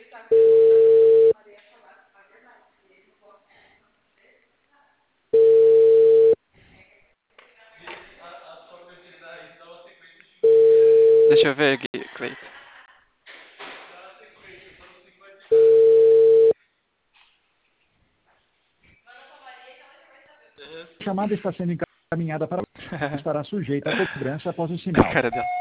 Deixa eu ver aqui, Cleiton. A chamada está sendo encaminhada para estará sujeita a cobrança após o sinal. Cara dela.